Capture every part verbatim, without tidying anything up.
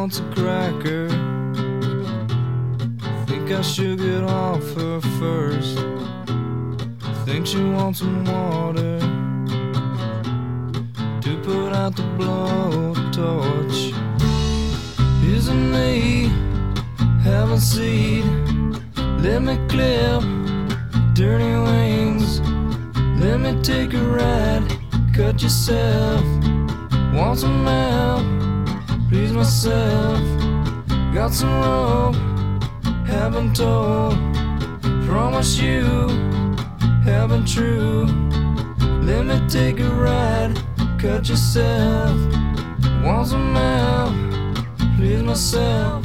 wants a cracker. Think I should get off her first. Think she wants some water to put out the blowtorch. Isn't me have a seed? Let me clip dirty wings. Let me take a ride. Cut yourself. Want some help? Please myself. Got some rope. Haven't told. Promise you. Haven't true. Let me take a ride. Cut yourself. Want some help? Please myself.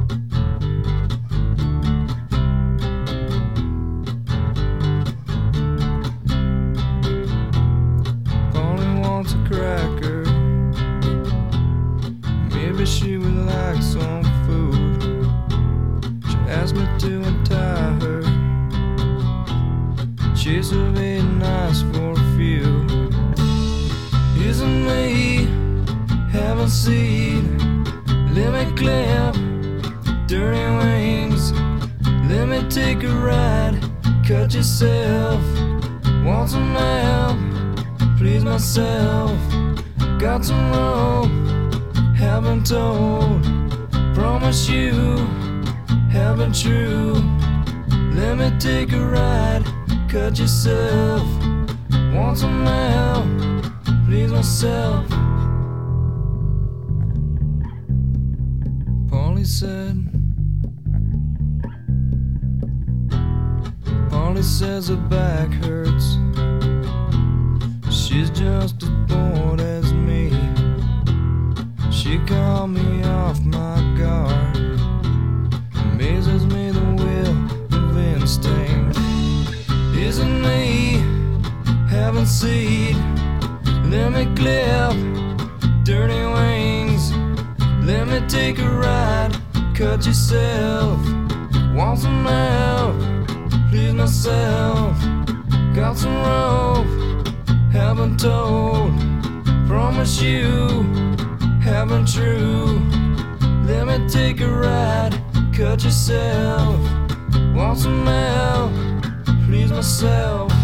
Polly wants a cracker. Maybe she would like some food. She asked me to untie her. Chase of eight nights for a few. Isn't me having seed? Let me clip dirty wings. Let me take a ride. Cut yourself. Want some help? Please myself. Got some rope. Haven't told. Promise you. Haven't true. Let me take a ride. Cut yourself. Want some help? Please myself. Polly said. Polly says her back hurts. She's just as bored as me. She called me off my guard. Amazes me the will of instinct. Isn't me having seed? Let me clip dirty wings. Let me take a ride. Cut yourself. Want some help? Please myself. Got some rope. Haven't told. Promise you. Haven't true. Let me take a ride. Cut yourself. Want some help? Please myself.